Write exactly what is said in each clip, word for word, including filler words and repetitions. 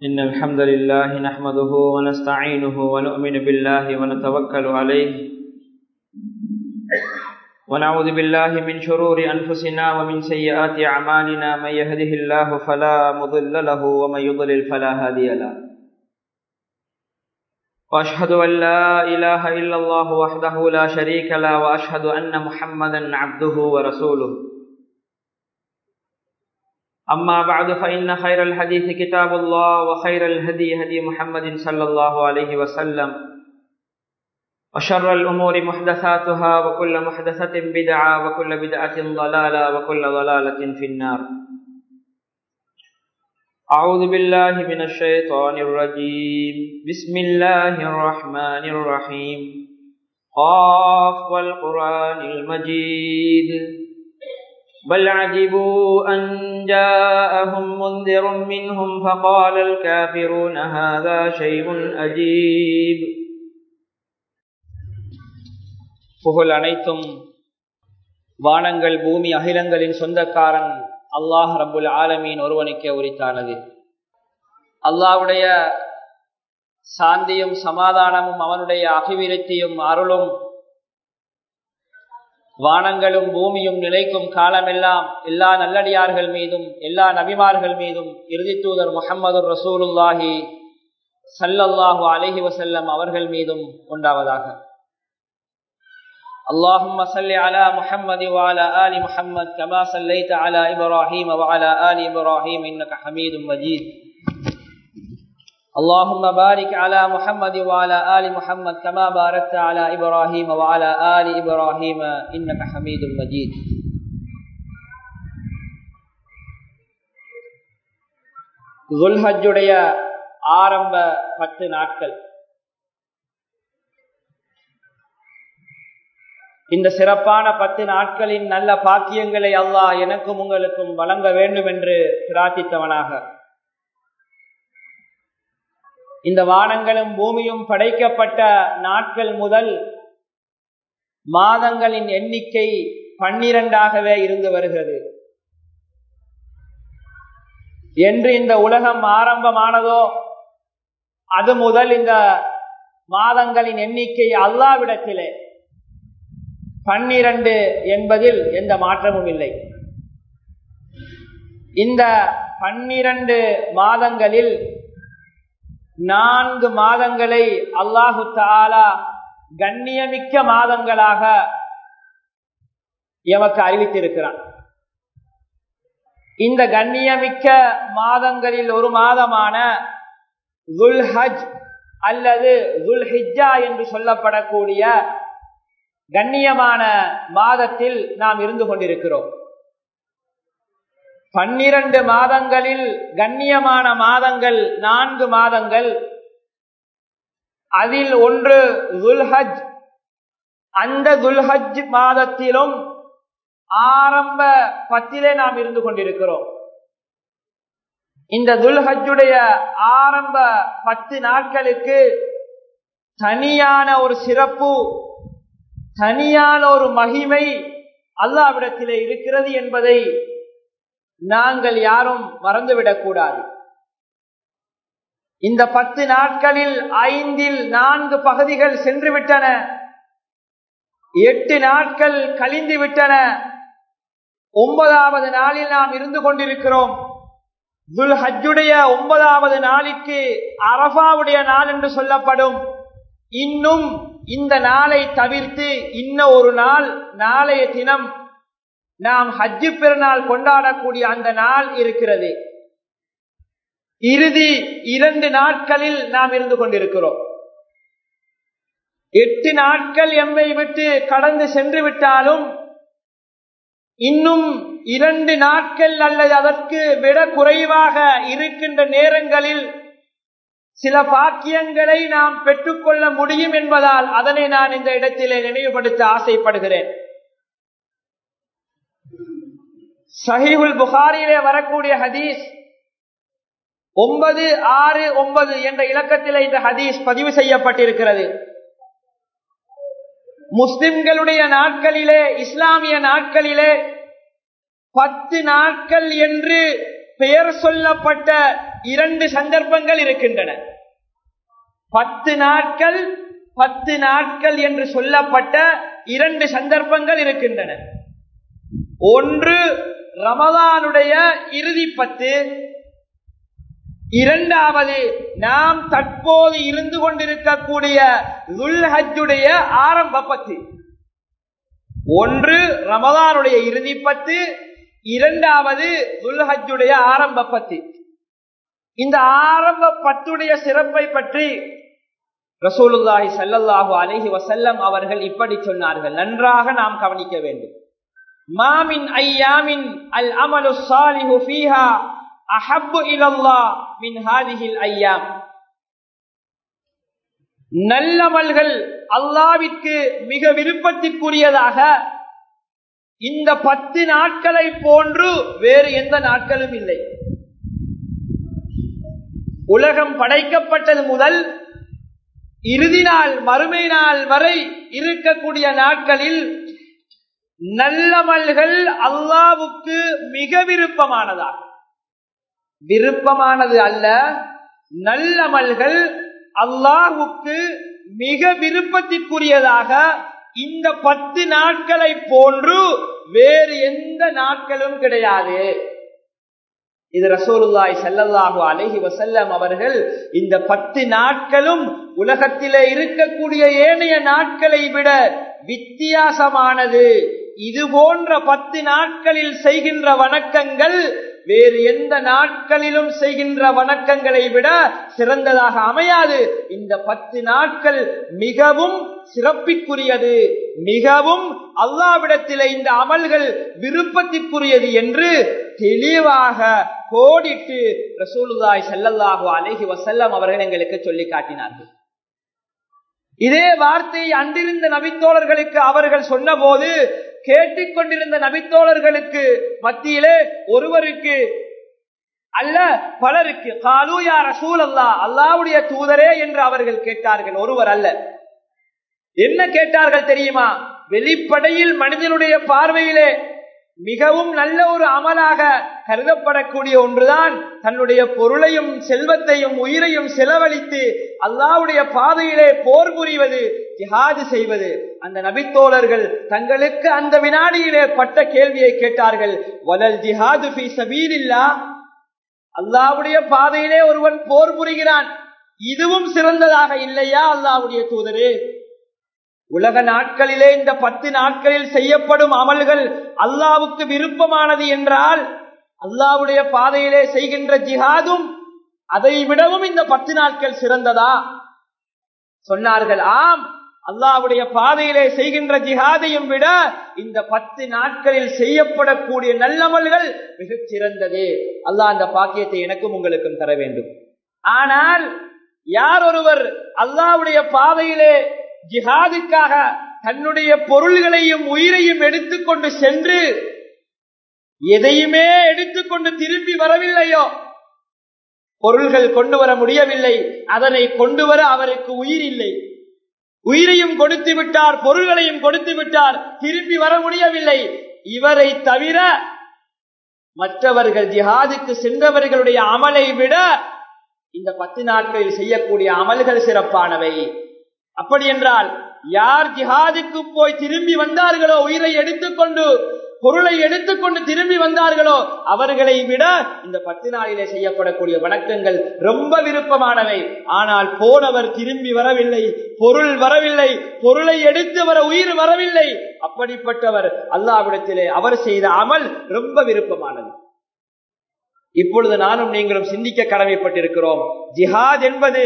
إن الحمد لله نحمده ونستعينه ونؤمن بالله ونتوكل عليه ونعوذ بالله من شرور أنفسنا ومن سيئات أعمالنا من يهده الله فلا مضل له ومن يضلل فلا هادي له وأشهد أن لا إله إلا الله وحده لا شريك له وأشهد أن محمدا عبده ورسوله أما بعد فإن خير الحديث كتاب الله وخير الهدي هدي محمد صلى الله عليه وسلم وشر الأمور محدثاتها وكل محدثة بدعة وكل بدعة ضلالة وكل ضلالة في النار. أعوذ بالله من الشيطان الرجيم. بسم الله الرحمن الرحيم. قاف والقرآن المجيد بل عجبوا أن جاءهم منذر منهم فقال الكافرون هذا شيء عجيب. புகழ் அனைத்தும் வானங்கள் பூமி அகிலங்களின் சொந்தக்காரன் அல்லாஹ் ரப்புல் ஆலமீன் ஒருவனுக்கே உரித்தானது. அல்லாஹ்வுடைய சாந்தியும் சமாதானமும் அவனுடைய அபிவிருத்தியும் அருளும் வானங்களும் பூமியும் நிலைக்கும் காலமெல்லாம் எல்லா நல்லடியார்கள் மீதும் எல்லா நபிமார்கள் மீதும் இறுதி தூதர் முஹம்மது ரசூலுல்லாஹி ஸல்லல்லாஹு அலைஹி வஸல்லம் அவர்கள் மீதும் உண்டாவதாக. اللهم صل على محمد وعلى آل محمد كما صليت على إبراهيم وعلى آل إبراهيم إنك حميد مجيد. اللهم بارك على محمد وعلى آل محمد كما باركت على إبراهيم وعلى آل إبراهيم إنك حميد مجيد. ذுல்ஹஜ்ஜுடைய ஆரம்ப பத்து நாட்கள். இந்த சிறப்பான பத்து நாட்களின் நல்ல பாக்கியங்களை அல்லாஹ் எனக்கும் உங்களுக்கும் வழங்க வேண்டும் என்று பிரார்த்தித்தவனாக, இந்த வானங்களும் பூமியும் படைக்கப்பட்ட நாட்கள் முதல் மாதங்களின் எண்ணிக்கை பன்னிரண்டாகவே இருந்து வருகிறது. என்று இந்த உலகம் ஆரம்பமானதோ அது முதல் இந்த மாதங்களின் எண்ணிக்கை அல்லாஹ்விடத்திலே பன்னிரண்டு என்பதில் எந்த மாற்றமும் இல்லை. இந்த பன்னிரண்டு மாதங்களில் நான்கு மாதங்களை அல்லாஹு தஆலா கண்ணியமிக்க மாதங்களாக எமக்கு அறிவித்திருக்கிறான். இந்த கண்ணியமிக்க மாதங்களில் ஒரு மாதமான ذுல்ஹஜ் அல்லது ذுல்ஹிஜ்ஜா என்று சொல்லப்படக்கூடிய கண்ணியமான மாதத்தில் நாம் இருந்து கொண்டிருக்கிறோம். பன்னிரண்டு மாதங்களில் கண்ணியமான மாதங்கள் நான்கு மாதங்கள். அதில் ஒன்று ذுல்ஹஜ். அந்த ذுல்ஹஜ் மாதத்திலும் ஆரம்ப பத்திலே நாம் இருந்து கொண்டிருக்கிறோம். இந்த ذுல்ஹஜ்ஜுடைய ஆரம்ப பத்து நாட்களுக்கு தனியான ஒரு சிறப்பு, தனியான ஒரு மகிமை அல்லாஹ்விடத்திலே இருக்கிறது என்பதை நாங்கள் யாரும் மறந்துவிடக் கூடாது. இந்த பத்து நாட்களில் ஐந்தில் நான்கு பகுதிகள் சென்று விட்டன, எட்டு நாட்கள் கழிந்து விட்டன. ஒன்பதாவது நாளில் நாம் இருந்து கொண்டிருக்கிறோம். ذுல்ஹஜ்ஜுடைய ஒன்பதாவது நாளுக்கு அரஃபாவுடைய நாள் என்று சொல்லப்படும். இன்னும் இந்த நாளை தவிர்த்து இன்ன ஒரு நாள், நாளைய தினம் நாம் ஹஜ்ஜு பெருநாள் கொண்டாடக்கூடிய அந்த நாள் இருக்கிறது. இறுதி இரண்டு நாட்களில் நாம் இருந்து கொண்டிருக்கிறோம். எட்டு நாட்கள் எம்மை விட்டு கடந்து சென்று விட்டாலும் இன்னும் இரண்டு நாட்கள் அல்லது அதற்கு விட குறைவாக இருக்கின்ற நேரங்களில் சில பாக்கியங்களை நாம் பெற்றுக்கொள்ள முடியும் என்பதால் அதனை நான் இந்த இடத்திலே நினைவுபடுத்த ஆசைப்படுகிறேன். சஹீஹுல் புகாரியிலே வரக்கூடிய ஹதீஸ் ஒன்பது ஆறு ஒன்பது என்ற இலக்கத்திலே இந்த ஹதீஸ் பதிவு செய்யப்பட்டிருக்கிறது. முஸ்லிம்களுடைய நாட்களிலே, இஸ்லாமிய நாட்களிலே பத்து நாட்கள் என்று பெயர் சொல்லப்பட்ட இரண்டு சந்தர்ப்பங்கள் இருக்கின்றன. பத்து நாட்கள் பத்து நாட்கள் என்று சொல்லப்பட்ட இரண்டு சந்தர்ப்பங்கள் இருக்கின்றன. ஒன்று ரமதானுடைய இறுதி பத்து, இரண்டாவது நாம் தற்போது இருந்து கொண்டிருக்கக்கூடிய துல்ஹஜ்ஜுடைய ஆரம்ப பத்து. ஒன்று ரமதானுடைய இறுதி பத்து, இரண்டாவது துல்ஹஜ்ஜுடைய ஆரம்ப பத்து. இந்த ஆரம்ப பத்துடைய சிறப்பை பற்றி ரசூலுல்லாஹி ஸல்லல்லாஹு அலைஹி வஸல்லம் அவர்கள் இப்படி சொன்னார்கள். நன்றாக நாம் கவனிக்க வேண்டும். மா மின் அய்யாமின் அல் அமலு ஸாலிஹு ஃபீஹா அஹப்பு இலல்லாஹ் மின் ஹாதிஹில் அய்யாம். நல்லமல்கள் அல்லாஹ்விற்கு மிக விருப்பத்திற்குரியதாக இந்த பத்து நாட்களை போன்று வேறு எந்த நாட்களும் இல்லை. உலகம் படைக்கப்பட்டது முதல் இறுதி நாள் மறுமை நாள் வரை இருக்கக்கூடிய நாட்களில் நல்லமல்கள் அல்லாஹ்வுக்கு மிக விருப்பமானதாக, விருப்பமானது அல்ல, நல்லமல்கள் அல்லாஹ்வுக்கு மிக விருப்பத்திற்குரியதாக இந்த பத்து நாட்களை போன்று வேறு எந்த நாட்களும் கிடையாது. இது ரசூலுல்லாஹி ஸல்லல்லாஹு அலைஹி வஸல்லம் அவர்கள் இந்த பத்து நாட்களும் உலகத்திலே இருக்கக்கூடிய ஏனைய நாட்களை விட வித்தியாசமானது, இது போன்ற பத்து நாட்களில் செய்கின்ற வணக்கங்கள் வேறு எந்த நாட்களிலும் செய்கின்ற வணக்கங்களை விட சிறந்ததாக அமையாது. இந்த பத்து நாட்கள் மிகவும் சிறப்பிற்குரியது, மிகவும் அல்லாஹ்விடத்திலே இந்த அமல்கள் விருப்பத்திற்குரியது என்று தெளிவாக கோடிட்டு ரசூலுல்லாஹி ஸல்லல்லாஹு அலைஹி வஸல்லம் அவர்கள் எங்களுக்கு சொல்லி காட்டினார்கள். இதே வார்த்தை அன்றிருந்த நபித்தோழர்களுக்கு அவர்கள் சொன்ன போது கேட்டுக்கொண்டிருந்த நபித்தோழர்களுக்கு மத்தியிலே ஒருவருக்கு அல்ல பலருக்கு காலூ யா ரசூலல்லாஹ், அல்லாஹ்வுடைய தூதரே என்று அவர்கள் கேட்டார்கள். ஒருவர் அல்ல. என்ன கேட்டார்கள் தெரியுமா? வெளிப்படையில் மனிதனுடைய பார்வையிலே மிகவும் நல்ல ஒரு அமலாக கருதப்படக்கூடிய ஒன்றுதான் தன்னுடைய பொருளையும் செல்வத்தையும் உயிரையும் செலவழித்து அல்லாஹ்வுடைய பாதையிலே போர் புரிவது, ஜிஹாது செய்வது. அந்த நபித்தோழர்கள் தங்களுக்கு அந்த வினாடியிலே பட்ட கேள்வியை கேட்டார்கள். வலல் ஜிஹாது ஃபீ சபீலில்லாஹ், அல்லாஹ்வுடைய பாதையிலே ஒருவன் போர் புரிகிறான், இதுவும் சிறந்ததாக இல்லையா அல்லாஹ்வுடைய தூதரே? உலக நாட்களிலே இந்த பத்து நாட்களில் செய்யப்படும் அமல்கள் அல்லாஹ்வுக்கு விருப்பமானது என்றால் அல்லாஹ்வுடைய பாதையிலே செய்கின்ற ஜிஹாதும் அதை விடவும் இந்த பத்து நாட்கள் சிறந்ததா? சொன்னார்கள், ஆம், அல்லாஹ்வுடைய பாதையிலே செய்கின்ற ஜிஹாதையும் விட இந்த பத்து நாட்களில் செய்யப்படக்கூடிய நல்லமல்கள் மிகச் சிறந்தது. அல்லாஹ் அந்த பாக்கியத்தை எனக்கும் உங்களுக்கும் தர வேண்டும். ஆனால் யார் ஒருவர் அல்லாஹ்வுடைய பாதையிலே ஜிஹாதுக்காக தன்னுடைய பொருள்களையும் உயிரையும் எடுத்துக்கொண்டு சென்று எதையுமே எடுத்துக்கொண்டு திரும்பி வரவில்லையோ, பொருள்கள் கொண்டு வர முடியவில்லை, அதனை கொண்டு வர அவருக்கு உயிர் இல்லை, உயிரையும் கொடுத்து விட்டார், பொருள்களையும் கொடுத்து விட்டார், திரும்பி வர முடியவில்லை, இவரை தவிர மற்றவர்கள் ஜிஹாதுக்கு சென்றவர்களுடைய அமலை விட இந்த பத்து நாட்களில் செய்யக்கூடிய அமல்கள் சிறப்பானவை. அப்படி என்றால் யார் ஜிஹாதுக்கு போய் திரும்பி வந்தார்களோ, உயிரை எடுத்துக்கொண்டு பொருளை எடுத்துக்கொண்டு திரும்பி வந்தார்களோ, அவர்களை விட இந்த பத்து நாளிலே செய்யப்படக்கூடிய வணக்கங்கள் ரொம்ப விருப்பமானவை. ஆனால் போனவர் திரும்பி வரவில்லை, பொருள் வரவில்லை, பொருளை எடுத்து வர உயிர் வரவில்லை, அப்படிப்பட்டவர் அல்லாஹ்விடத்திலே அவர் செய்த அமல் ரொம்ப விருப்பமானது. இப்பொழுது நானும் நீங்களும் சிந்திக்க கடமைப்பட்டிருக்கிறோம். ஜிஹாத் என்பது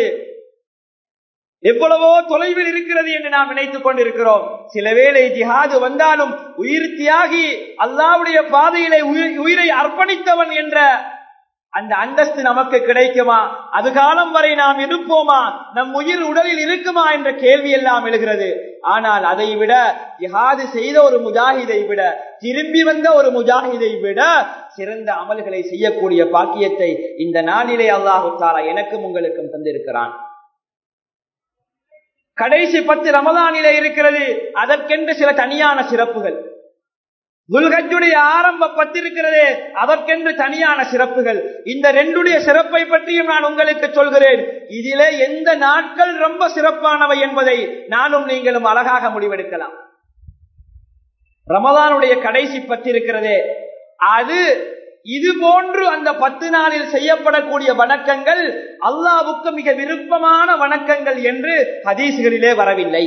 எவ்வளவோ தொலைவில் இருக்கிறது என்று நாம் நினைத்துக் கொண்டிருக்கிறோம். சில வேளை ஜிஹாது வந்தாலும் உயிர் தியாகி, அல்லாஹ்வுடைய பாதையிலே உயிரை அர்ப்பணித்தவன் என்ற அந்த அந்தஸ்து நமக்கு கிடைக்குமா? அது காலம் வரை நாம் இருப்போமா? நம் உயிர் உடலில் இருக்குமா என்ற கேள்வி எல்லாம் எழுகிறது. ஆனால் அதை விட ஜிஹாது செய்த ஒரு முஜாஹிதை விட, திரும்பி வந்த ஒரு முஜாஹிதை விட சிறந்த அமல்களை செய்யக்கூடிய பாக்கியத்தை இந்த நாளிலே அல்லாஹு தஆலா எனக்கும் உங்களுக்கும் தந்திருக்கிறான். கடைசி பத்து ரமலானிலே இருக்கிறது. அதற்கென்று சில தனியான சிறப்புகள். துல்ஹஜ்ஜுடைய ஆரம்ப பத்து இருக்கிறதே, அதற்கென்று தனியான சிறப்புகள். இந்த ரெண்டுடைய சிறப்பை பற்றியும் நான் உங்களுக்கு சொல்கிறேன். இதிலே எந்த நாட்கள் ரொம்ப சிறப்பானவை என்பதை நானும் நீங்களும் அழகாக முடிவெடுக்கலாம். ரமதானுடைய கடைசி பத்து இருக்கிறதே, அது இது போன்று அந்த பத்து நாளில் செய்யப்படக்கூடிய வணக்கங்கள் அல்லாஹ்வுக்கு மிக விருப்பமான வணக்கங்கள் என்று ஹதீஸ்களிலே வரவில்லை.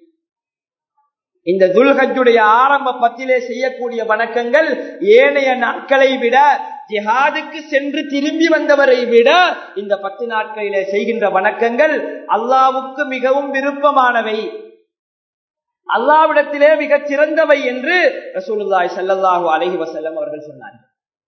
இந்த துல்ஹஜ்ஜுடைய ஆரம்ப பத்திலே செய்யக்கூடிய வணக்கங்கள் ஏனைய நாட்களை விட, ஜிஹாதுக்கு சென்று திரும்பி வந்தவரை விட இந்த பத்து நாட்களிலே செய்கின்ற வணக்கங்கள் அல்லாஹ்வுக்கு மிகவும் விருப்பமானவை, அல்லாஹ்விடத்திலே மிகச் சிறந்தவை என்று ரசூலுல்லாஹி ஸல்லல்லாஹு அலைஹி வஸல்லம் அவர்கள் சொன்னார்கள்.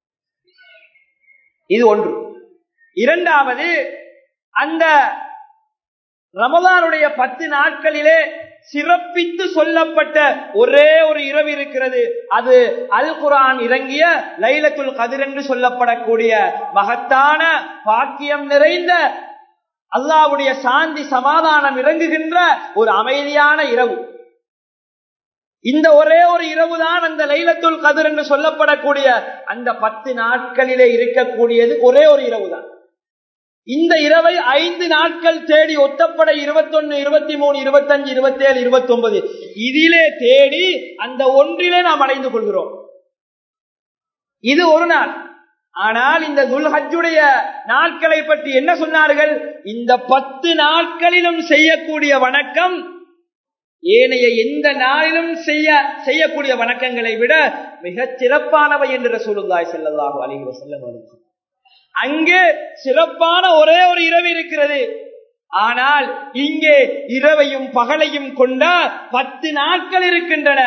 இது ஒன்று. இரண்டாவது, அந்த ரமலானுடைய பத்து நாட்களிலே சிறப்பித்து சொல்லப்பட்ட ஒரே ஒரு இரவு இருக்கிறது. அது அல் குர்ஆன் இறங்கிய லைலத்துல் கத்ர் என்று சொல்லப்படக்கூடிய மகத்தான பாக்கியம் நிறைந்த அல்லாஹ்வுடைய சாந்தி சமாதானம் இறங்குகின்ற ஒரு அமைதியான இரவு. இந்த ஒரே ஒரு இரவுதான் அந்த லைலத்துல் கத்ர் என்று சொல்லப்படக்கூடிய அந்த பத்து நாட்களிலே இருக்கக்கூடியது ஒரே ஒரு இரவுதான். இந்த இரவை ஐந்து நாட்கள் தேடி ஒத்தப்பட இருபத்தி ஒன்னு இருபத்தி மூணு இருபத்தி அஞ்சு இருபத்தி ஏழு இருபத்தி ஒன்பது இதிலே தேடி அந்த ஒன்றிலே நாம் அடைந்து கொள்கிறோம். இது ஒரு நாள். ஆனால் இந்த துல்ஹஜ்ஜுடைய நாட்களை பற்றி என்ன சொன்னார்கள்? இந்த பத்து நாட்களிலும் செய்யக்கூடிய வணக்கம் ஏனைய எந்த நாளிலும் செய்ய செய்யக்கூடிய வணக்கங்களை விட மிகச் சிறப்பானவை என்று ரசூலுல்லாஹி ஸல்லல்லாஹு அலைஹி வஸல்லம் அவர்கள். அங்கே சிறப்பான ஒரே ஒரு இரவு இருக்கிறது. ஆனால் இங்கே இரவையும் பகலையும் கொண்ட பத்து நாட்கள் இருக்கின்றன.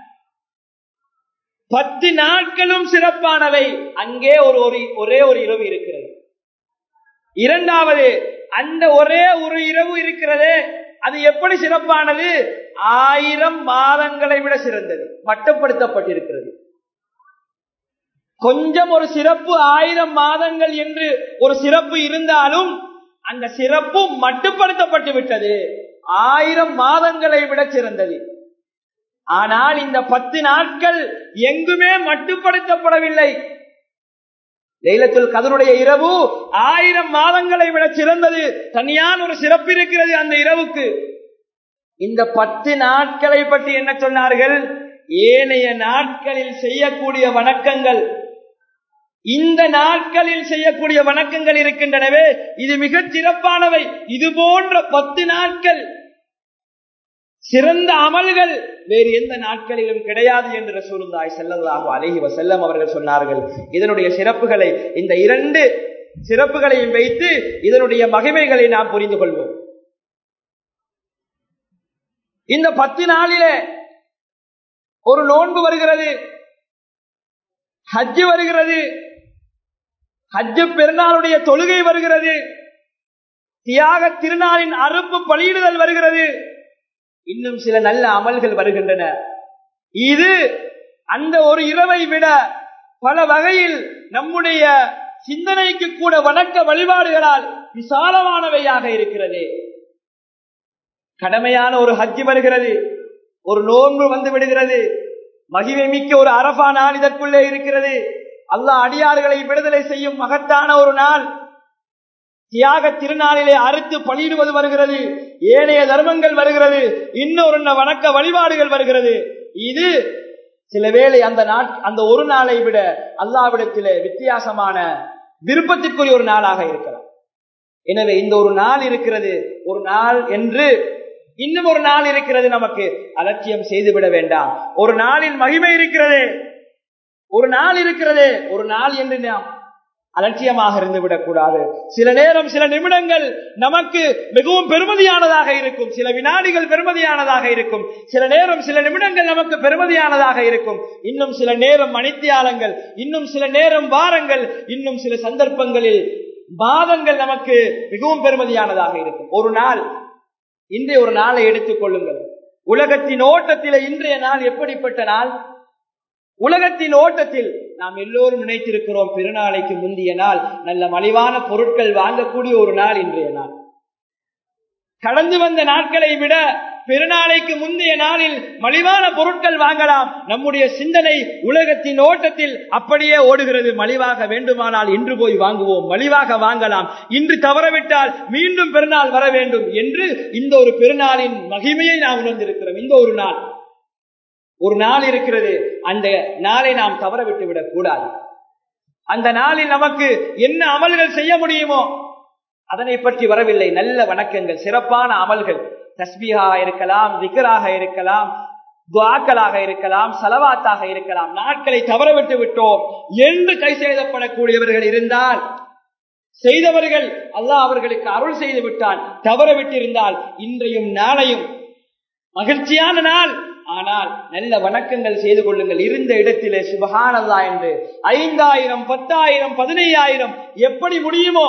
பத்து நாட்களும் சிறப்பானவை. அங்கே ஒரு ஒரே ஒரு இரவு இருக்கிறது. இரண்டாவது, அந்த ஒரே ஒரு இரவு இருக்கிறதே, அது எப்படி சிறப்பானது? ஆயிரம் மாதங்களை விட சிறந்தது, மட்டுப்படுத்தப்பட்டிருக்கிறது. கொஞ்சம் ஒரு சிறப்பு ஆயிரம் மாதங்கள் என்று ஒரு சிறப்பு இருந்தாலும் அந்த சிறப்பு மட்டுப்படுத்தப்பட்டு விட்டது. ஆயிரம் மாதங்களை விட சிறந்தது. ஆனால் இந்த பத்து நாட்கள் எங்குமே மட்டுப்படுத்தப்படவில்லை. லைலத்துல் கத்ருடைய இரவு ஆயிரம் மாதங்களை விட சிறந்தது. தனியான ஒரு சிறப்பு இருக்கிறது அந்த இரவுக்கு. இந்த பத்து நாட்களை பற்றி என்ன சொன்னார்கள்? ஏனைய நாட்களில் செய்யக்கூடிய வணக்கங்கள், இந்த நாட்களில் செய்யக்கூடிய வணக்கங்கள் இருக்கின்றனவே, இது மிகச் சிறப்பானவை. இது போன்ற பத்து நாட்கள் சிறந்த அமல்கள் வேறு எந்த நாட்களிலும் கிடையாது என்று ரசூலுல்லாஹி ஸல்லல்லாஹு அலைஹி வஸல்லம் அவர்கள் சொன்னார்கள். இதனுடைய சிறப்புகளை, இந்த இரண்டு சிறப்புகளையும் வைத்து இதனுடைய மகிமைகளை நாம் புரிந்து கொள்வோம். இந்த பத்து நாளிலே ஒரு நோன்பு வருகிறது, ஹஜ்ஜு வருகிறது, ஹஜ்ஜு பெருநாளுடைய தொழுகை வருகிறது, தியாக திருநாளின் அறுப்பு பலியிடுதல் வருகிறது, இன்னும் சில நல்ல அமல்கள் வருகின்றன. இது அந்த ஒரு இரவை விட பல வகையில் நம்முடைய சிந்தனைக்கு கூட வணக்க வழிபாடுகளால் விசாலமானவையாக இருக்கிறது. கடமையான ஒரு ஹஜ்ஜு வருகிறது, ஒரு நோன்பு வந்து விடுகிறது, மகிமை மிக்க ஒரு அரஃபா நாள் இதற்குள்ளே இருக்கிறது. அல்லாஹ் அடியார்களை விடுதலை செய்யும் மகத்தான ஒரு நாள். தியாக திருநாளிலே அறுத்து பலியிடுவது வருகிறது, ஏனைய தர்மங்கள் வருகிறது, இன்னொரு வணக்க வழிபாடுகள் வருகிறது. இது சில வேளை அந்த நாட் அந்த ஒரு நாளை விட அல்லாஹ்விடத்திலே வித்தியாசமான விருப்பத்திற்குரிய ஒரு நாளாக இருக்கலாம். எனவே இந்த ஒரு நாள் இருக்கிறது, ஒரு நாள் என்று இன்னும் ஒரு நாள் இருக்கிறது, நமக்கு அலட்சியம் செய்துவிட வேண்டாம். ஒரு நாளின் மகிமை இருக்கிறது, ஒரு நாள் இருக்கிறது, ஒரு நாள் என்று நாம் அலட்சியமாக இருந்து விடக்கூடாது. சில நேரம் சில நிமிடங்கள் நமக்கு மிகவும் பெருமதியானதாக இருக்கும், சில வினாடிகள் பெருமதியானதாக இருக்கும், சில நேரம் சில நிமிடங்கள் நமக்கு பெருமதியானதாக இருக்கும், இன்னும் சில நேரம் மணித்தியாலங்கள், இன்னும் சில நேரம் வாரங்கள், இன்னும் சில சந்தர்ப்பங்களில் மாதங்கள் நமக்கு மிகவும் பெருமதியானதாக இருக்கும். ஒரு நாள், இன்றைய ஒரு நாளை எடுத்துக் கொள்ளுங்கள். உலகத்தின் ஓட்டத்திலே இன்றைய நாள் எப்படிப்பட்ட நாள்? உலகத்தின் ஓட்டத்தில் நாம் எல்லோரும் நினைத்திருக்கிறோம், பெருநாளைக்கு முந்தைய நாள் நல்ல மலிவான பொருட்கள் வாங்கக்கூடிய ஒரு நாள் இன்றைய நாள். கடந்து வந்த நாட்களை விட பெருநாளைக்கு முந்தைய நாளில் மலிவான பொருட்கள் வாங்கலாம். நம்முடைய சிந்தனை உலகத்தின் ஓட்டத்தில் அப்படியே ஓடுகிறது. மலிவாக வேண்டுமானால் இன்று போய் வாங்குவோம், மலிவாக வாங்கலாம், இன்று தவறவிட்டால் மீண்டும் பெருநாள் வர வேண்டும் என்று இந்த ஒரு பெருநாளின் மகிமையை நாம் உணர்ந்திருக்கிறோம். இந்த ஒரு நாள் ஒரு நாள் இருக்கிறது, அந்த நாளை நாம் தவற விட்டு விடக் கூடாது. அந்த நாளில் நமக்கு என்ன அமல்கள் செய்ய முடியுமோ அதனை பற்றி வரவில்லை. நல்ல வணக்கங்கள், சிறப்பான அமல்கள், தஸ்பீஹாக இருக்கலாம், திக்ராக இருக்கலாம், துஆக்களாக இருக்கலாம், ஸலவாத்தாக இருக்கலாம். நாட்களை தவறவிட்டு விட்டோம் என்று கை செய்தப்படக்கூடியவர்கள் இருந்தால், செய்தவர்கள் அல்லாஹ் அவர்களுக்கு அருள் செய்து விட்டான். தவற விட்டிருந்தால் இன்றையும் நாளையும் மகிழ்ச்சியான நாள். ஆனால் நல்ல வணக்கங்கள் செய்து கொள்ளுங்கள். இருந்த இடத்திலே சுப்ஹானல்லாஹ் என்று ஐந்தாயிரம், பத்தாயிரம், பதினையாயிரம் எப்படி முடியுமோ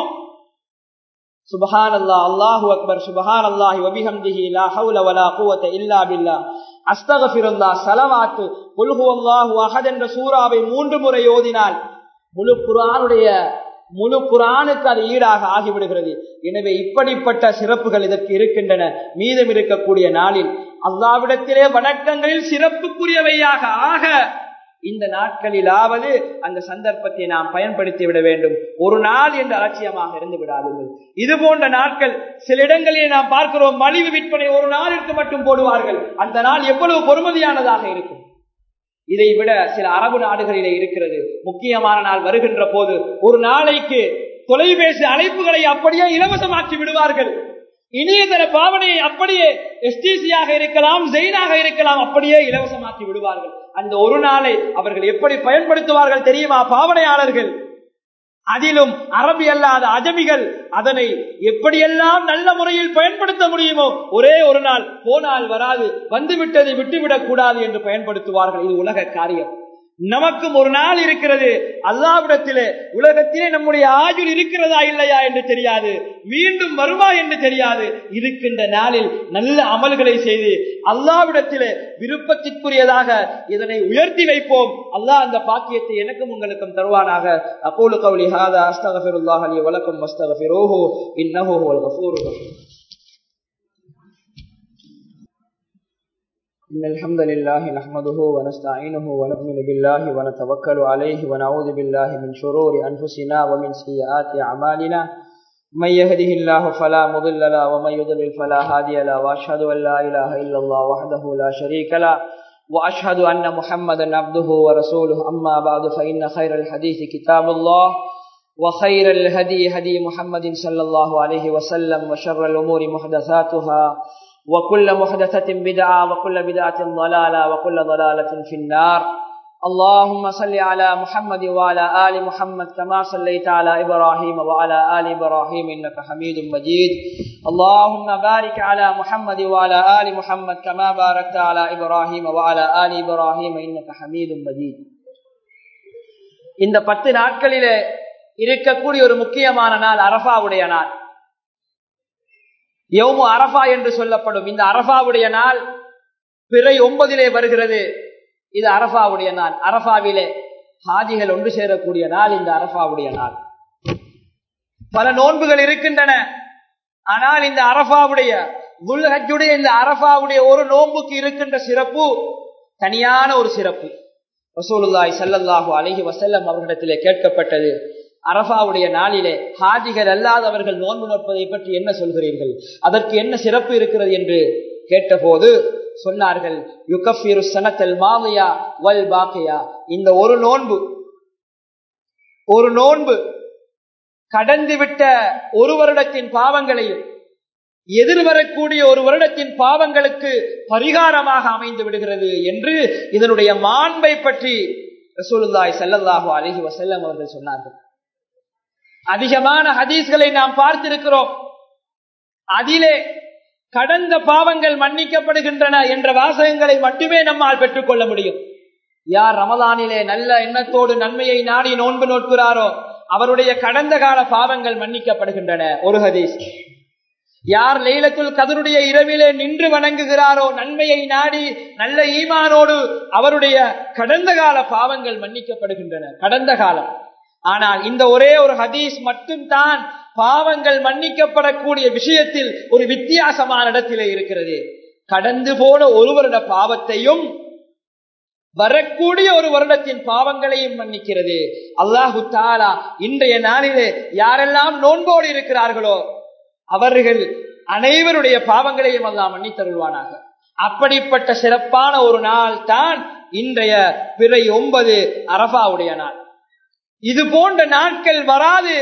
சுப்ஹானல்லாஹ், அல்லாஹு அக்பர், சுப்ஹானல்லாஹி வ பிஹம்திஹி லா ஹவுல வலா குவத இல்லா பில்லாஹ், அஸ்தக்ஃபிருல்லாஹ், ஸலவாத், குல் ஹுவல்லாஹு அஹத் என்ற சூராவை மூன்று முறை ஓதினால் முழு குர்ஆனுடைய முழு குர்ஆனுக்கு அது ஈடாக ஆகிவிடுகிறது. எனவே இப்படிப்பட்ட சிறப்புகள் இதற்கு இருக்கின்றன. மீதம் இருக்கக்கூடிய நாளில் அல்லாஹ்விடத்திலே வணக்கங்களில் சிறப்புக்குரியவையாக ஆக இந்த நாட்களிலாவது அந்த சந்தர்ப்பத்தை நாம் பயன்படுத்தி விட வேண்டும். ஒரு நாள் என்று அலட்சியமாக இருந்து விடாதீர்கள். இது போன்ற நாட்கள் சில இடங்களில் நாம் பார்க்கிறோம், மலிவு விற்பனை ஒரு நாளிற்கு மட்டும் போடுவார்கள். அந்த நாள் எவ்வளவு பொறுமதியானதாக இருக்கும். இதை விட சில அரபு நாடுகளிலே இருக்கிறது. முக்கியமான நாள் வருகின்ற போது ஒரு நாளைக்கு தொலைபேசி அழைப்புகளை அப்படியே இலவசமாக்கி விடுவார்கள். இணையதள பாவனையை அப்படியே எஸ்டிசியாக இருக்கலாம், ஜெயினாக இருக்கலாம், அப்படியே இலவசமாக்கி விடுவார்கள். அந்த ஒரு நாளை அவர்கள் எப்படி பயன்படுத்துவார்கள் தெரியுமா? பாவனையாளர்கள், அதிலும் அரபி அல்லாத அஜமிகள் அதனை எப்படியெல்லாம் நல்ல முறையில் பயன்படுத்த முடியுமோ, ஒரே ஒரு நாள் போனால் வராது, வந்துவிட்டதை விட்டுவிடக் கூடாது என்று பயன்படுத்துவார்கள். இது உலக காரியம். நமக்கும் ஒரு நாள் இருக்கிறது. அல்லாஹ்விடத்திலே உலகத்திலே நம்முடைய ஆயுள் இருக்கிறதா இல்லையா என்று தெரியாது, மீண்டும் வருமா என்று தெரியாது. இருக்கின்ற நாளில் நல்ல அமல்களை செய்து அல்லாஹ்விடத்திலே விருப்பத்திற்குரியதாக இதனை உயர்த்தி வைப்போம். அல்லாஹ் அந்த பாக்கியத்தை எனக்கும் உங்களுக்கும் தருவானாக. அகூலு கௌலி ஹாதா அஸ்தக்ஃபிருல்லாஹ் லி வ லக்கும் வஸ்தக்ஃபிரூஹு இன்னஹு ஹுவல் கஃபூருர் ரஹீம். إن الحمد لله نحمده ونستعينه ونؤمن بالله ونتوكل عليه ونعوذ بالله من شرور أنفسنا ومن سيئات أعمالنا من يهده الله فلا مضل له ومن يضلل فلا هادي له وأشهد أن لا إله إلا الله وحده لا شريك له وأشهد أن محمدا عبده ورسوله. أما بعد فإن خير الحديث كتاب الله وخير الهدي هدي محمد صلى الله عليه وسلم وشر الأمور محدثاتها وكل محدثة بدعة وكل بدعة ضلالة وكل ضلالة في النار. اللهم صل على محمد وعلى آل محمد كما صليت على إبراهيم وعلى آل إبراهيم إنك حميد مجيد. اللهم بارك على محمد وعلى آل محمد كما باركت على إبراهيم وعلى آل إبراهيم إنك حميد مجيد. இந்த பத்து நாட்களிலே இருக்கக்கூடிய ஒரு முக்கியமான நாள் அரஃபாவுடைய நாள். யௌமு அரஃபா என்று சொல்லப்படும் இந்த அரஃபாவுடைய நாள் பிறை ஒன்பதிலே வருகிறது. இது அரஃபாவுடைய நாள். அரஃபாவிலே ஹாஜிகள் ஒன்று சேரக்கூடிய நாள் இந்த அரஃபாவுடைய நாள். பல நோன்புகள் இருக்கின்றன. ஆனால் இந்த அரஃபாவுடைய துல்ஹஜ்ஜுடைய இந்த அரஃபாவுடைய ஒரு நோன்புக்கு இருக்கின்ற சிறப்பு தனியான ஒரு சிறப்பு. ரசூலுல்லாஹி ஸல்லல்லாஹு அலைஹி வஸல்லம் அவர்களிடத்திலே கேட்கப்பட்டது, அரஃபாவுடைய நாளிலே ஹாஜிகள் அல்லாதவர்கள் நோன்பு நோற்பதை பற்றி என்ன சொல்கிறீர்கள், அதற்கு என்ன சிறப்பு இருக்கிறது என்று கேட்டபோது சொன்னார்கள், யுகஃபிரு ஸனத்தல் மாதியா வல் பாக்கியா. இந்த ஒரு நோன்பு ஒரு நோன்பு கடந்துவிட்ட ஒரு வருடத்தின் பாவங்களையும் எதிர்வரக்கூடிய ஒரு வருடத்தின் பாவங்களுக்கு பரிகாரமாக அமைந்து விடுகிறது என்று இதனுடைய மாண்பை பற்றி ரசூலுல்லாஹி ஸல்லல்லாஹு அலைஹி வஸல்லம் அவர்கள் சொன்னார்கள். அதிகமான ஹதீஸ்களை நாம் பார்த்திருக்கிறோம். அதிலே கடந்த பாவங்கள் மன்னிக்கப்படுகின்றன என்ற வாசகங்களை மட்டுமே நம்மால் பெற்றுக் கொள்ள முடியும். யார் ரமலானிலே நல்ல எண்ணத்தோடு நன்மையை நாடி நோன்பு நோட்கிறாரோ அவருடைய கடந்த கால பாவங்கள் மன்னிக்கப்படுகின்றன. ஒரு ஹதீஸ். யார் லைலத்துல் கத்ருடைய இரவிலே நின்று வணங்குகிறாரோ நன்மையை நாடி நல்ல ஈமானோடு அவருடைய கடந்த கால பாவங்கள் மன்னிக்கப்படுகின்றன. கடந்த காலம். ஆனால் இந்த ஒரே ஒரு ஹதீஸ் மட்டும் தான் பாவங்கள் மன்னிக்கப்படக்கூடிய விஷயத்தில் ஒரு வித்தியாசமான இடத்திலே இருக்கிறது. கடந்து போன ஒரு வருட பாவத்தையும் வரக்கூடிய ஒரு வருடத்தின் பாவங்களையும் மன்னிக்கிறது. அல்லாஹு தஆலா இன்றைய நாளிலே யாரெல்லாம் நோன்போடு இருக்கிறார்களோ அவர்கள் அனைவருடைய பாவங்களையும் அல்லாஹ் மன்னித்தருள்வானாக. அப்படிப்பட்ட சிறப்பான ஒரு நாள் தான் இன்றைய பிறை ஒன்பது அரஃபாவுடைய நாள். இது போன்ற நாட்கள் வராது.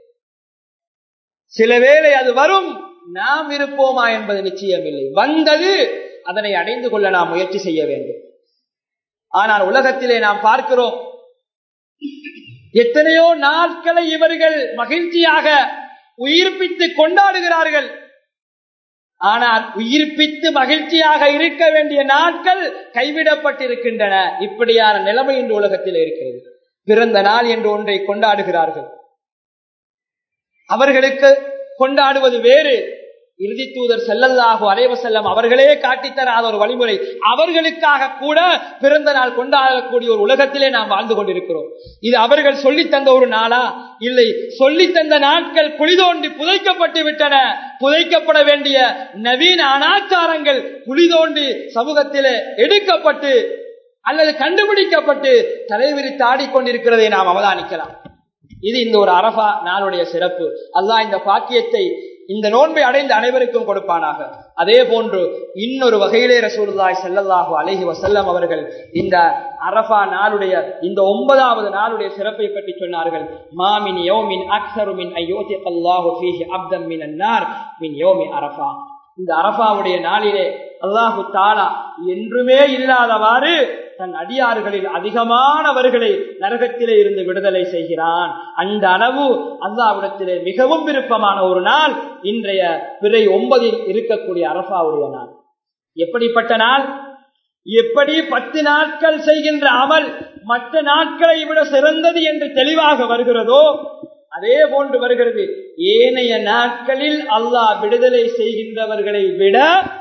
சில வேளை அது வரும், நாம் இருப்போமா என்பது நிச்சயமில்லை. வந்தது, அதனை அடைந்து கொள்ள நாம் முயற்சி செய்ய வேண்டும். ஆனால் உலகத்திலே நாம் பார்க்கிறோம், எத்தனையோ நாட்களை இவர்கள் மகிழ்ச்சியாக உயிர்ப்பித்து கொண்டாடுகிறார்கள். ஆனால் உயிர்ப்பித்து மகிழ்ச்சியாக இருக்க வேண்டிய நாட்கள் கைவிடப்பட்டிருக்கின்றன. இப்படியான நிலைமை இன்று உலகத்தில் இருக்கிறது. பிறந்த நாள் என்று ஒன்றை கொண்டாடுகிறார்கள். அவர்களுக்கு கொண்டாடுவது வேறு. இறுதி தூதர் ஸல்லல்லாஹு அலைஹி வஸல்லம் அவர்களே காட்டித்தராத ஒரு வழிமுறை. அவர்களுக்காக கூட பிறந்த நாள் கொண்டாடக்கூடிய ஒரு உலகத்திலே நாம் வாழ்ந்து கொண்டிருக்கிறோம். இது அவர்கள் சொல்லித் தந்த ஒரு நாளா? இல்லை, சொல்லித் தந்த நாட்கள் குழி தோண்டி புதைக்கப்பட்டு விட்டன. புதைக்கப்பட வேண்டிய நவீன அனாச்சாரங்கள் குழி தோண்டி சமூகத்திலே எடுக்கப்பட்டு அல்லது கண்டுபிடிக்கப்பட்டு தலைவிரித்து ஆடிக்கொண்டிருக்கிறதை நாம் அவதானிக்கலாம். இது இந்த ஒரு அரஃபா நாளுடைய சிறப்பு. அல்லாஹ் இந்த பாக்கியத்தை இந்த நோன்பை அடைந்த அனைவருக்கும் கொடுப்பானாக. அதே போன்று இன்னொரு வகையிலே ரசூலுல்லாஹி ஸல்லல்லாஹு அலைஹி வஸல்லம் அவர்கள் இந்த அரஃபா நாளுடைய இந்த ஒன்பதாவது நாளுடைய சிறப்பை பற்றி சொன்னார்கள். மா மின் யௌமின் அக்ஸரு மின் அய்யூதிகல்லாஹு ஃபீஹி அப்தன் மினன் நார் மின் யௌமி அரஃபா. இந்த அரஃபாவுடைய நாளிலே அல்லாஹு தஆலா என்றுமே இல்லாதவாறு தன் அடியார்களில் அதிகமானவர்களை நரகத்திலே இருந்து விடுதலை செய்கிறான். அந்த அளவு அல்லாஹ்விடத்திலே மிகவும் விருப்பமான ஒரு நாள் இன்றைய பிறை ஒன்பதில் இருக்கக்கூடிய அரஃபாவுடைய நாள். எப்படிப்பட்ட நாள்? எப்படி பத்து நாட்கள் செய்கின்ற அமல் மற்ற நாட்களை விட சிறந்தது என்று தெளிவாக வருகிறதோ அதே போன்று வருகிறது. ஏனைய நாட்களில் அல்லாஹ் விடுதலை செய்கின்றவர்களை விட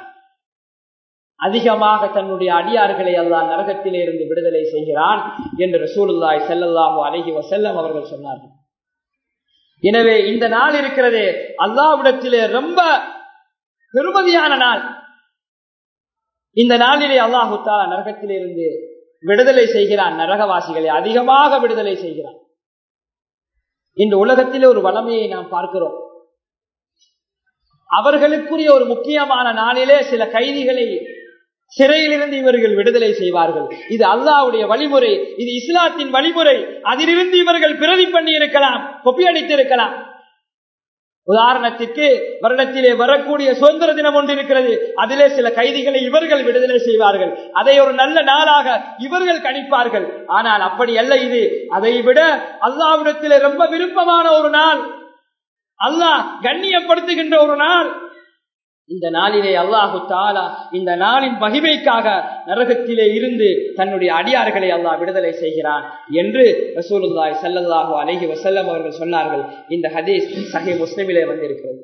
அதிகமாக தன்னுடைய அடியார்களை அல்லாஹ் நரகத்திலே இருந்து விடுதலை செய்கிறான் என்று ரசூலுல்லாஹி ஸல்லல்லாஹு அலைஹி வஸல்லம் அவர்கள் சொன்னார்கள். எனவே இந்த நாள் இருக்கிறதே அல்லாஹ்விடத்திலே ரொம்ப பெருமதியான நாள். இந்த நாளிலே அல்லாஹ் தஆலா நரகத்திலே இருந்து விடுதலை செய்கிறான். நரகவாசிகளை அதிகமாக விடுதலை செய்கிறான். இந்த உலகத்திலே ஒரு வளமையை நாம் பார்க்கிறோம். அவர்களுக்குரிய ஒரு முக்கியமான நாளிலே சில கைதிகளை சிறையிலிருந்து இவர்கள் விடுதலை செய்வார்கள். இது அல்லாஹ்வுடைய வழிமுறை, இது இஸ்லாத்தின் வழிமுறை. அதிலிருந்து இவர்கள் பிரதி பண்ணி இருக்கலாம், கொப்பி அடித்து இருக்கலாம். உதாரணத்திற்கு வருடத்திலே வரக்கூடிய சுதந்திர தினம் ஒன்று இருக்கிறது. அதிலே சில கைதிகளை இவர்கள் விடுதலை செய்வார்கள். அதை ஒரு நல்ல நாளாக இவர்கள் கணிப்பார்கள். ஆனால் அப்படி அல்ல. இது அதை விட அல்லாஹ்விடத்திலே ரொம்ப விருப்பமான ஒரு நாள், அல்லாஹ் கண்ணியப்படுத்துகின்ற ஒரு நாள். இந்த நாளிலே அல்லாஹு தஆலா இந்த நாளின் மகிமைக்காக நரகத்திலே இருந்து தன்னுடைய அடியார்களை அல்லாஹ் விடுதலை செய்கிறான் என்று ரசூலுல்லாஹி ஸல்லல்லாஹு அலைஹி வஸல்லம் அவர்கள் சொன்னார்கள். இந்த ஹதீஸ் சஹீஹ் முஸ்லிமிலே வந்திருக்கிறது.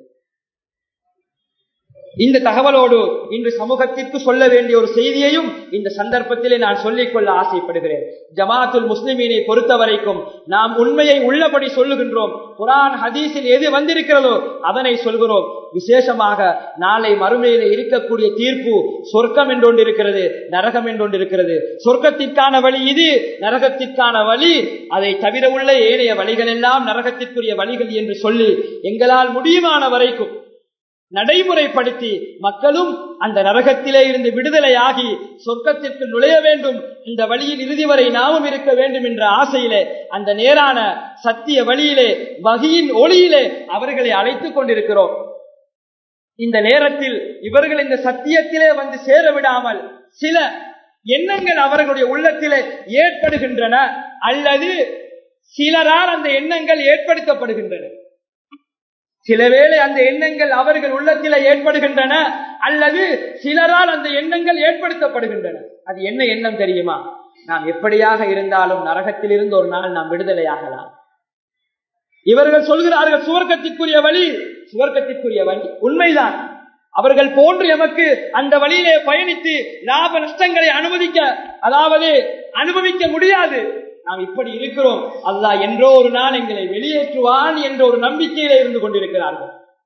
இந்த தகவலோடு இன்று சமூகத்திற்கு சொல்ல வேண்டிய ஒரு செய்தியையும் இந்த சந்தர்ப்பத்திலே நான் சொல்லிக்கொள்ள ஆசைப்படுகிறேன். ஜமாஅத்துல் முஸ்லிமீனை பொறுத்த வரைக்கும் நாம் உண்மையை உள்ளபடி சொல்லுகின்றோம். குர்ஆன் ஹதீஸில் எது வந்திருக்கிறதோ அதனை சொல்கிறோம். விசேஷமாக நாளை மறுமையிலே இருக்கக்கூடிய தீர்ப்பு சொர்க்கம் என்றொன்று இருக்கிறது, நரகம் என்றொன்று இருக்கிறது. சொர்க்கத்திற்கான வழி இது, நரகத்திற்கான வழி அதை தவிர உள்ள ஏனைய வழிகள் எல்லாம் நரகத்திற்குரிய வழிகள் என்று சொல்லி எங்களால் முடியுமான வரைக்கும் நடைமுறைப்படுத்தி மக்களும் அந்த நரகத்திலே இருந்து விடுதலையாகி சொர்க்கத்திற்கு நுழைய வேண்டும், இந்த வழியில் இறுதி வரை நாமும் இருக்க வேண்டும் என்ற ஆசையிலே அந்த நேரான சத்திய வழியிலே வஹீயின் ஒளியிலே அவர்களை அழைத்துக் கொண்டிருக்கிறோம். இந்த நேரத்தில் இவர்கள் இந்த சத்தியத்திலே வந்து சேர விடாமல் சில எண்ணங்கள் அவர்களுடைய உள்ளத்திலே ஏற்படுகின்றன, அல்லது சிலரால் அந்த எண்ணங்கள் ஏற்படுத்தப்படுகின்றன. சில வேளை அந்த எண்ணங்கள் அவர்கள் உள்ளத்திலே ஏற்படுகின்றன, அல்லது சிலரால் அந்த எண்ணங்கள் ஏற்படுத்தப்படுகின்றன. அது என்ன எண்ணம் தெரியுமா? நாம் எப்படியாக இருந்தாலும் நரகத்தில் இருந்து ஒரு நாள் நாம் விடுதலையாகலாம். இவர்கள் சொல்கிறார்கள் சுவர்க்கத்திற்குரிய வழி, சுவர்க்கத்திற்குரிய வழி உண்மைதான். அவர்கள் போன்று எமக்கு அந்த வழியிலே பயணித்து லாப நஷ்டங்களை அனுமதிக்க அதாவது அனுபவிக்க முடியாது. நாம் இப்படி இருக்கிறோம். அல்லாஹ் என்றோ ஒரு நாள் எங்களை வெளியேற்றுவான் என்ற ஒரு நம்பிக்கையிலே இருந்து கொண்டிருக்கிறார்கள்.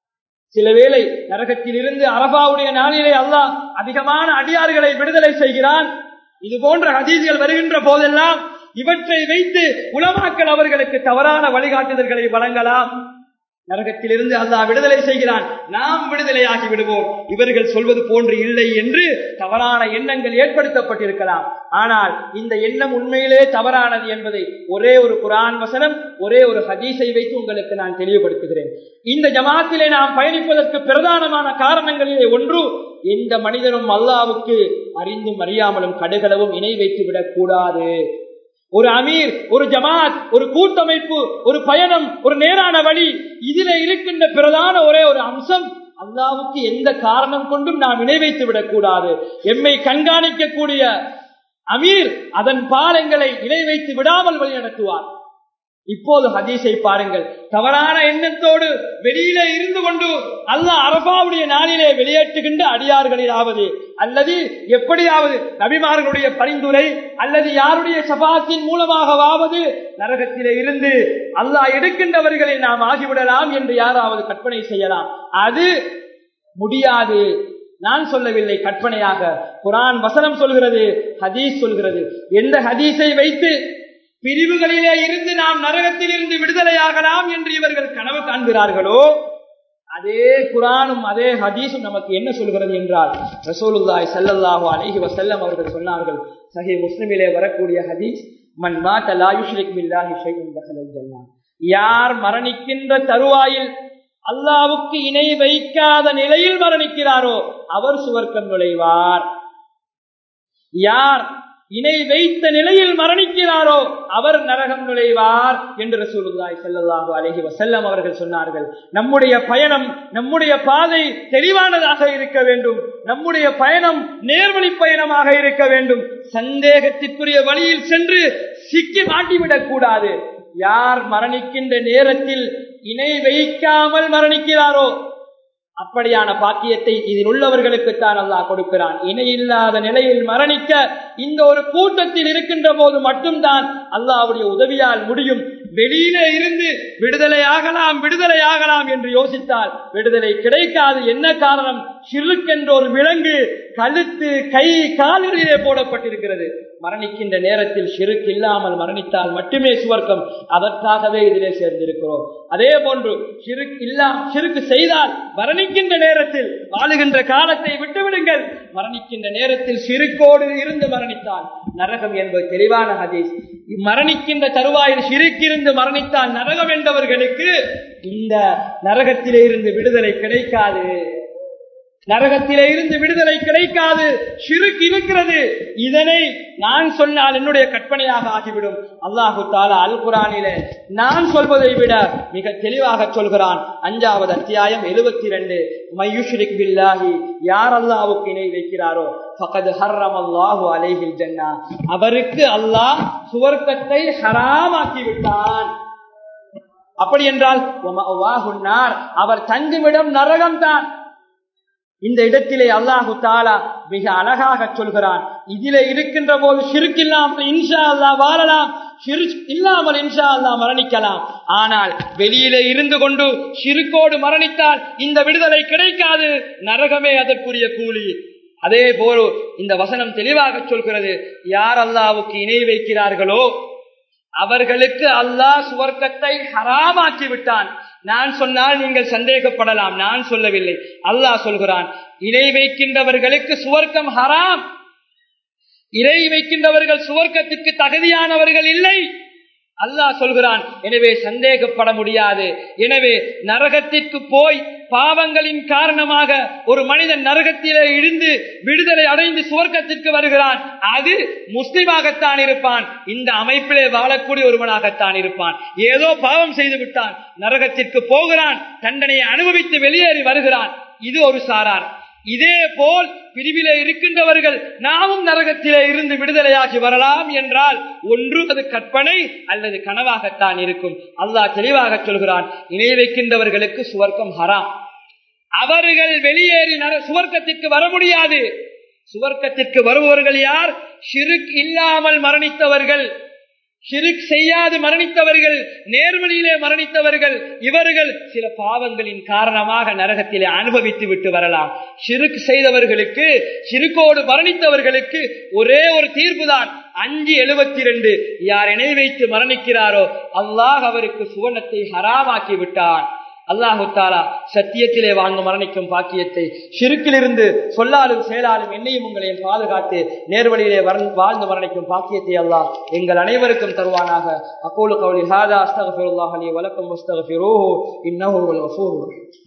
சில வேளை நரகத்தில் இருந்து அரபாவுடைய நாளிலே அல்லாஹ் அதிகமான அடியார்களை விடுதலை செய்கிறான். இது போன்ற ஹதீஸ்கள் வருகின்ற போதெல்லாம் இவற்றை வைத்து உலமாக்கள் அவர்களுக்கு தவறான வழிகாட்டுதல்களை வழங்கலாம். நரகத்திலிருந்து அல்லாஹ் விடுதலை செய்கிறான், நாம் விடுதலையாகி விடுவோம், இவர்கள் சொல்வது போன்று இல்லை என்று தவறான எண்ணங்கள் ஏற்படுத்தப்பட்டிருக்கலாம். ஆனால் இந்த எண்ணம் உண்மையிலே தவறானது என்பதை ஒரே ஒரு குர்ஆன் வசனம், ஒரே ஒரு ஹதீஸை வைத்து உங்களுக்கு நான் தெளிவுபடுத்துகிறேன். இந்த ஜமாத்திலே நாம் பயணிப்பதற்கு பிரதானமான காரணங்களிலே ஒன்று, எந்த மனிதனும் அல்லாஹ்வுக்கு அறிந்தும் அறியாமலும் கடுகளவும் இணை வைத்து விடக் கூடாது. ஒரு அமீர், ஒரு ஜமாத், ஒரு கூட்டமைப்பு, ஒரு பயணம், ஒரு நேரான வழி, இதிலே இருக்கின்ற பிரதான ஒரே ஒரு அம்சம், அல்லாஹ்வுக்கு எந்த காரணம் கொண்டும் நாம் இணை வைத்து விடக் கூடாது. எம்மை கண்காணிக்கக்கூடிய அமீர் அதன் பாலங்களை இணை வைத்து விடாமல் வழி நடத்துவார். இப்போது ஹதீஸை பாருங்கள். தவறான எண்ணத்தோடு வெளியிலே இருந்து கொண்டு அல்லாஹ் அரபாவுடைய நாளிலே வெளியேற்றுகின்ற அடியார்களிலாவது அல்லது எப்படியாவது நபிமார்களுடைய பரிந்துரை அல்லது யாருடைய ஷஃபாத்தின் மூலமாகவாவது நரகத்திலே இருந்து அல்லாஹ் எடுக்கின்றவர்களை நாம் ஆகிவிடலாம் என்று யாராவது கற்பனை செய்யலாம். அது முடியாது. நான் சொல்லவில்லை, கற்பனையாக குர்ஆன் வசனம் சொல்கிறது, ஹதீஸ் சொல்கிறது. எந்த ஹதீஸை வைத்து பிரிவுகளிலே இருந்து நாம் நரகத்தில் இருந்து விடுதலையாகலாம் என்று இவர்கள் கனவு காண்கிறார்களோ, அதே குர்ஆனும் அதே ஹதீஸும் நமக்கு என்ன சொல்கிறது என்றால், ரசூலுல்லாஹி ஸல்லல்லாஹு அலைஹி வஸல்லம் அவர்கள் சொன்னார்கள், சஹீஹ் முஸ்லிமிலே வரக்கூடிய ஹதீஸ், மன் மாத லா யுஷ்ரிக் பில்லாஹி ஷைஅன் தஹலல் ஜன்னah, யார் மரணிக்கின்ற தருவாயில் அல்லாஹ்வுக்கு இணை வைக்காத நிலையில் மரணிக்கிறாரோ அவர் சுவர்க்கம் நுழைவார். யார் இணை வைத்த நிலையில் மரணிக்கிறாரோ அவர் நரகம் நுழைவார் என்று ரசூலுல்லாஹி ஸல்லல்லாஹு அலைஹி வஸல்லம் அவர்கள் சொன்னார்கள். நம்முடைய பயணம், நம்முடைய பாதை தெளிவானதாக இருக்க வேண்டும். நம்முடைய பயணம் நேர்வழி பயணமாக இருக்க வேண்டும். சந்தேகத்திற்குரிய வழியில் சென்று சிக்கி மாட்டிவிடக் கூடாது. யார் மரணிக்கின்ற நேரத்தில் இணை வைக்காமல் மரணிக்கிறாரோ அப்படியான பாக்கியத்தை இதில் உள்ளவர்களுக்கு தான் அல்லாஹ் கொடுக்கிறான். இணை இல்லாத நிலையில் மரணிக்க இந்த ஒரு கூட்டத்தில் இருக்கின்ற போது மட்டும்தான் அல்லாஹ்வுடைய உதவியால் முடியும். வெளியிலே இருந்து விடுதலை ஆகலாம் விடுதலை ஆகலாம் என்று யோசித்தால் விடுதலை கிடைக்காது. என்ன காரணம்? ஷிர்க் என்ற ஒரு விலங்கு கழுத்து கை காலிலே போடப்பட்டிருக்கிறது. மரணிக்கின்ற நேரத்தில் ஷிர்க் இல்லாமல் மரணித்தால் மட்டுமே சுவர்க்கம். அதற்காகவே இதிலே சேர்ந்திருக்கிறோம். அதே போன்று ஷிர்க் இல்லா ஷிர்க் செய்தால் மரணிக்கின்ற நேரத்தில், வாழுகின்ற காலத்தை விட்டுவிடுங்கள், மரணிக்கின்ற நேரத்தில் ஷிர்க்கோடு இருந்து மரணித்தால் நரகம் என்பது தெளிவான ஹதீஸ். மரணிக்கின்ற தருவாயில் ஷிர்க் இருந்து மரணித்தால் நரகம் என்றவர்களுக்கு இந்த நரகத்திலே இருந்து விடுதலை கிடைக்காது. நரகத்திலே இருந்து விடுதலை கிடைக்காது. ஷிர்க் இருக்கிறது. இதனை நான் சொன்னால் என்னுடைய கற்பனையாக ஆகிவிடும். அல்லாஹு தஆலா அல் குர்ஆனிலே நான் சொல்வதை விட மிக தெளிவாக சொல்கிறான். அஞ்சாவது அத்தியாயம் எழுபத்தி இரண்டு, மய்யுஷ்ரிக் பில்லாஹி, யார் அல்லாஹ்வுக்கு இணை வைக்கிறாரோ ஃபகத் ஹர்ரமல்லாஹு அலைஹில் ஜன்னah, அவருக்கு அல்லாஹ் சுவர்க்கத்தை ஹராமாக்கி விட்டான். அப்படி என்றால் வமஅவாஹுன் நார், அவர் தங்குமிடம் நரகம் தான். இந்த இடத்திலே அல்லாஹு தஆலா மிக அழகாக சொல்கிறான், இதிலே இருக்கின்ற போது ஷிர்க் இல்லாமல் இன்ஷா அல்லாஹ் வாழலாம், ஷிர்க் இல்லாமல் இன்ஷா அல்லாஹ் மரணிக்கலாம். ஆனால் வெளியிலே இருந்து கொண்டு ஷிர்க்கோடு மரணித்தால் இந்த விடுதலை கிடைக்காது. நரகமே அதற்குரிய கூலி. அதே போல் இந்த வசனம் தெளிவாக சொல்கிறது, யார் அல்லாஹ்வுக்கு இணை வைக்கிறார்களோ அவர்களுக்கு அல்லாஹ் சுவர்க்கத்தை ஹராமாக்கி விட்டான். நான் சொன்னால் நீங்கள் சந்தேகப்படலாம், நான் சொல்லவில்லை, அல்லாஹ் சொல்கிறான். இணை வைக்கின்றவர்களுக்கு சுவர்க்கம் ஹராம். இணை வைக்கின்றவர்கள் சுவர்க்கத்துக்கு தகுதியானவர்கள் இல்லை, அல்லாஹ் சொல்கிறான். எனவே சந்தேகப்பட முடியாது. எனவே நரகத்திற்கு போய் பாவங்களின் காரணமாக ஒரு மனிதன் நரகத்திலே இருந்து விடுதலை அடைந்து சுவர்க்கத்திற்கு வருகிறான். அது முஸ்லிமாகத்தான் இருப்பான், இந்த அமைப்பிலே வாழக்கூடிய ஒருவனாகத்தான் இருப்பான். ஏதோ பாவம் செய்து விட்டான், நரகத்திற்கு போகிறான், தண்டனையை அனுபவித்து வெளியேறி வருகிறான். இது ஒரு சாரார். இதே போல் பிரிவிலே இருக்கின்றவர்கள் நாமும் நரகத்திலே இருந்து விடுதலையாகி வரலாம் என்றால் ஒன்று அது கற்பனை அல்லது கனவாகத்தான் இருக்கும். அல்லாஹ் தெளிவாக சொல்கிறான், இணை வைக்கின்றவர்களுக்கு சுவர்க்கம் ஹராம். அவர்கள் வெளியேறி சுவர்க்கத்திற்கு வர முடியாது. சுவர்க்கத்திற்கு வருபவர்கள் யார்? ஷிர்க் இல்லாமல் மரணித்தவர்கள். ஷிர்க் செய்யாது மரணித்தவர்கள், நேர்வழியிலே மரணித்தவர்கள், இவர்கள் சில பாவங்களின் காரணமாக நரகத்திலே அனுபவித்து விட்டு வரலாம். ஷிர்க் செய்தவர்களுக்கு, ஷிர்கோடு மரணித்தவர்களுக்கு ஒரே ஒரு தீர்ப்புதான், அஞ்சு எழுபத்தி ரெண்டு. யார் இணை வைத்து மரணிக்கிறாரோ அல்லாஹ் அவருக்கு சுவனத்தை ஹராமாக்கி விட்டான். அல்லாஹு தஆலா சத்தியத்திலே வாழ்ந்து மரணிக்கும் பாக்கியத்தை, ஷிர்க்கிலிருந்து சொல்லாலும் செயலாலும் என்னையும் உங்களையும் பாதுகாத்து நேர்வழியிலே வாழ்ந்து மரணிக்கும் பாக்கியத்தை அல்லாஹ் எங்கள் அனைவருக்கும் தருவானாக. அக்கூலு கௌலி ஹாதா அஸ்தக்ஃபிருல்லாஹ் லி வ லக்கும் வஸ்தக்ஃபிரூஹு இன்னஹு வல் கஃபூருர் ரஹீம்.